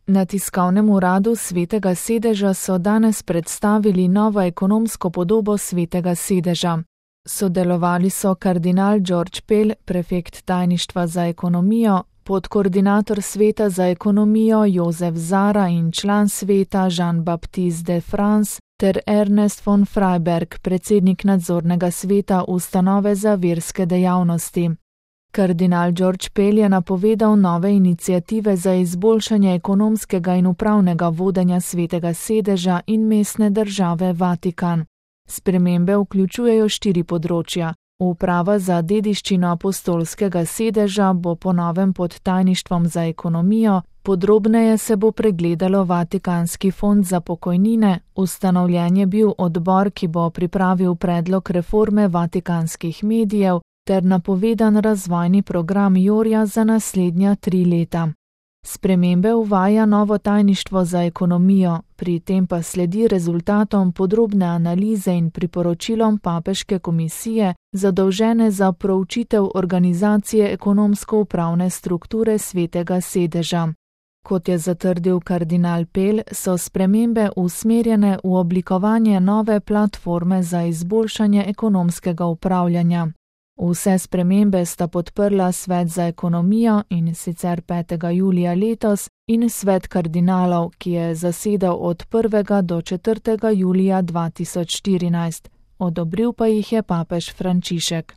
Na tiskovnem uradu Svetega sedeža so danes predstavili novo ekonomsko podobo Svetega sedeža. Sodelovali so kardinal George Pell, prefekt tajništva za ekonomijo, podkoordinator sveta za ekonomijo Jozef Zara in član sveta Jean-Baptiste de France ter Ernest von Freiberg, predsednik nadzornega sveta ustanove za verske dejavnosti. Kardinal George Pell je napovedal nove iniciative za izboljšanje ekonomskega in upravnega vodenja Svetega sedeža in mestne države Vatikan. Spremembe vključujejo 4 področja. Uprava za dediščino apostolskega sedeža bo po novem pod tajništvom za ekonomijo, podrobneje se bo pregledalo Vatikanski fond za pokojnine, ustanovljen je bil odbor, ki bo pripravil predlog reforme vatikanskih medijev ter napovedan razvojni program Jorja za naslednja 3 leta. Spremembe uvaja novo tajništvo za ekonomijo, pri tem pa sledi rezultatom podrobne analize in priporočilom papeške komisije, zadolžene za proučitev organizacije ekonomsko-upravne strukture Svetega sedeža. Kot je zatrdil kardinal Pell, so spremembe usmerjene v oblikovanje nove platforme za izboljšanje ekonomskega upravljanja. Vse spremembe sta podprla Svet za ekonomijo, in sicer 5. julija letos, in Svet kardinalov, ki je zasedal od 1. do 4. julija 2014. Odobril pa jih je papež Frančišek.